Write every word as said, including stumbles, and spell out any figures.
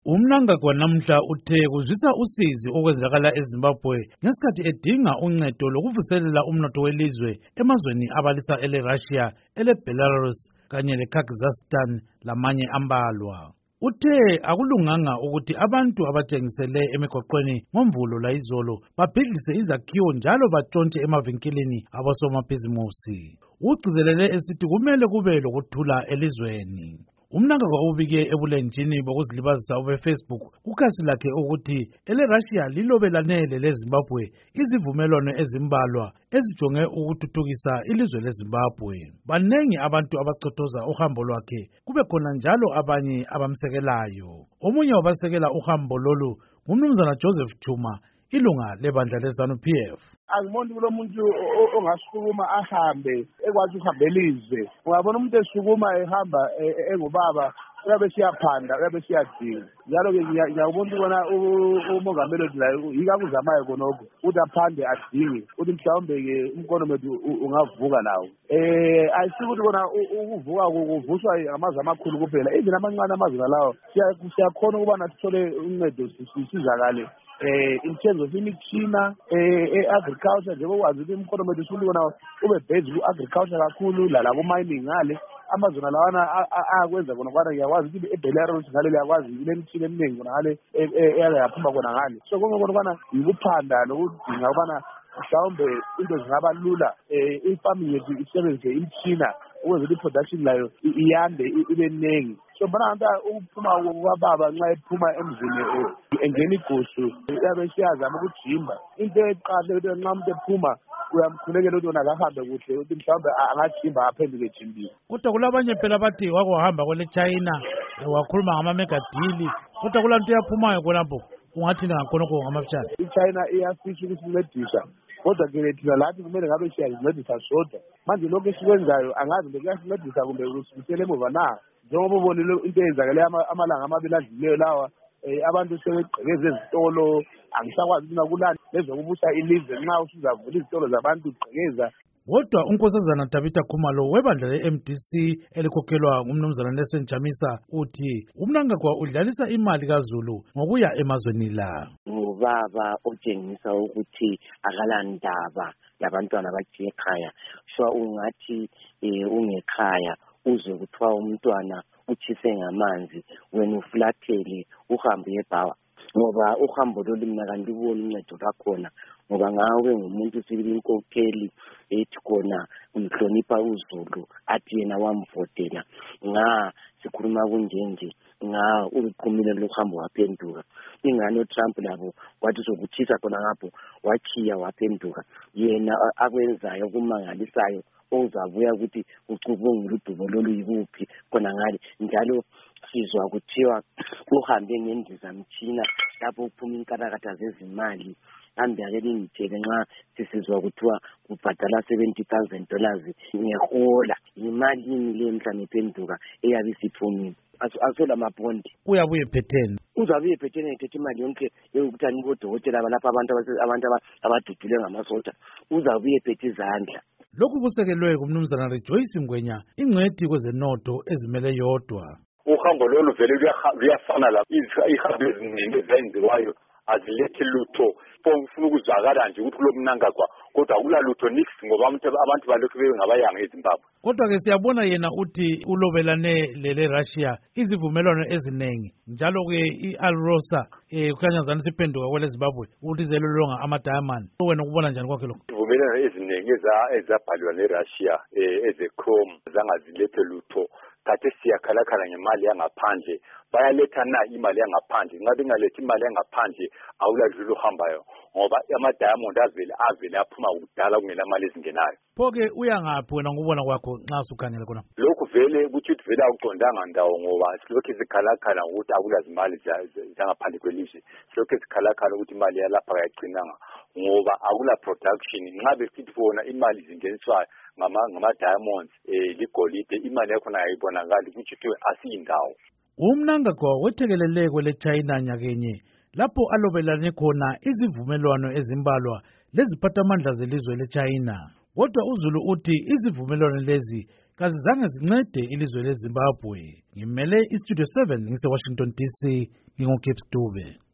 Umnangagwa namhla uthe kuzwisa usizi okwenzakala eZimbabwe ngesikhathi edinga uncedo lokuvuselela umnotho welizwe emazweni abalisa ele Russia, ele Belarus kanye leKyrgyzstan lamanye ambalwa. Uthe akulunganga ukuthi abantu abathengisele emigoqweni ngomvulo layizolo babhidlise izakhiwo njalo batshontshe emavinkilini abosomabhizimusi. Ugcizelele esithi kumele kube lokuthula elizweni. Umnangagwa ubike ebulenjini bokuzilibazisa obe-Facebook kukhasi lakhe ukuthi ele Russia lilobelane leZimbabwe izivumelwano ezimbalwa ezijonge ukuthuthukisa ilizwe leZimbabwe. Banengi abantu abachothoza uhambo lwakhe, kube khona njalo abanye abamsekelayo. Omunye wabasekela uhambo lolu ngumnumzana Joseph Chuma, ilunga lebandla leZANU P F. Angiboni kulo muntu ongasukuma ahambe ekwazi uhambe elizwe. Ungabona umuntu esukuma ehamba engubaba uyabe siyaphanda uyabe siyadinga. Njalo ke ngiyabona ukubona umongameli wethu la yikakuzamayo khonokho ukuthi aphande adinge ukuthi mhlawumbe ke umkono wethu ungavuka lawo. Eh ayisikuthi kona ukuvuka kuvuswa amazwe amakhulu kuphela. Izina amancane amazwe lawo siyakhona ukuba nasithole uncedo sisizakale. Eh in terms of imithina eh agriculture njengoba wazi ukuthi umkhono wethu usulibona ube based ku agriculture kakhulu la la ku mining ngale amazona lawana akwenza kona kwana ngiyakwazi ukuthi eBelarus ngale yakwazi ilemithina eminingi kona ngale eyaphuma kona ngale so konke kona kwana yikuphanda nokudinga ukubana mhlawumbe into zingaba lula eh ifarming yethu isebenzise imithina ukuze i-production layo iyande ibe ningi. So bona anta ukuphuma kwababa nxa ephuma emzini engena igusu uyabe siyazama ukujimba into eqale ukuthi nxa umuntu ephuma uyamkhulekela ukuthi wona akahambe kuhle ukuthi mhlawumbe angajimba aphenduke ejimbile. Kodwa kulabanye phela bathi wake wahamba kwele China wakhuluma ngama-mega deal, kodwa kulanto yaphumayo khonapho ungathini ngakhonokho ngamafishane? I-China iyafisa ukusincedisa kodwa ke thina lathi kumele ngabe siyazincedisa sodwa. Manje lokho esikwenzayo angazi ukuthi kuyasincedisa kumbe kusibisele emuva na. Njengoba ubonile into eyenzakele amalanga amabili adlulileyo lawa abantu sebegqekeza ezitolo angisakwazi ukuthi kulani lezokubusa ilizwe nxa usuzavula izitolo zabantu ugqekeza. Kodwa unkosazana Tabitha Khumalo webandla le-M D C elikhokhelwa ngumnumzana Nelson Chamisa uthi umnangagwa udlalisa imali kaZulu ngokuya emazweni la. Ngubaba otshengisa ukuthi akalandaba labantwana bajiye ekhaya. Shwa ungathi ungekhaya uzwe kuthiwa umntwana utshise ngamanzi wena ufulathele uhambe ebhawa. Ngoba uhambo lolu mina kandiboni uncedo lwakhona ngoba ngawe ngumuntu sibili inkokheli ethi khona umhlonipha uZulu athi yena wamvotela nga sikhuluma kunjenje nga uliqhumile lohambo waphenduka. Ingane uTrump labo kwathi sokuthisa khona ngapho wakhiya waphenduka. Yena akwenzayo kumangalisayo ozabuya ukuthi ucubungula udubo lolu yikuphi khona ngale njalo sizwa kuthiwa uhambe ngendizamtshina lapho uphuma inkarakatha zezimali hambe ake ningitshele nxa sisizwa kuthiwa kubhadala seventy thousand dollars ngehola imalini le mhlawumbe ephenduka eyabe isiphumile asola mabondi uyabuye phetheni uzabuye phetheni ethethe imali yonke yokuthi anibodokotela lapha abantu abantu abadudule ngamasosha uzabuye phethe izandla. Lokhu kusekelwe kumnumzana Rejoice Ngwenya, ingcwethi kwezenotho ezimele yodwa. Uhambo lolu vele luyafana la ihambo eziningi ezenziwayo azilethi lutho ufuna ukuzwakala nje ukuthi kulo mnangagwa kodwa akulalutho nix ngoba abantu balokhu bengabayanga eZimbabwe. Kodwa ke siyabona yena uthi ulobelane lele Russia izivumelwano ezinengi njalo ke iAlrosa eh kukhanyazana siphenduka kwele Zimbabwe ukuthi zelolonga ama diamond. Wena ukubona njani kwakhe lokho? Izivumelwano ezinengi ezabhalwa neRussia ezechrome zangazilethe lutho. Kade siyakhalakhala ngemali yangaphandle bayaletha na imali yangaphandle nxa bengalethi imali yangaphandle awuladlula uhambayo ngoba ama-diamond avele avele aphuma kudala kungela mali ezingenayo. Pho-ke uyangaphi wena ngokubona kwakho nxa usukhangele khona? Lokhu vele kuthi ukuthi vele awuqondanga ndawo ngoba silokhu zikhalakhala ngokuthi akulazimali zangaphandle kwelizwe silokhu zikhalakhala ukuthi imali yalapha kayaqinanga ngoba akula production nxa besithi bona imali zingeniswayo ngama-diamonds eh ligolide imali yakhona ayibonakali kuthi kuthiwe asiyindawo. Umnangagwa wethekelele kwele China nyakenye lapho alobelane khona izivumelwano ezimbalwa leziphathamandla zelizwe leChina. Kodwa uZulu uthi izivumelwano lezi kazizange zincede ilizwe leZimbabwe. Ngimele iStudio seven ngise Washington D C, nginguKips Dube.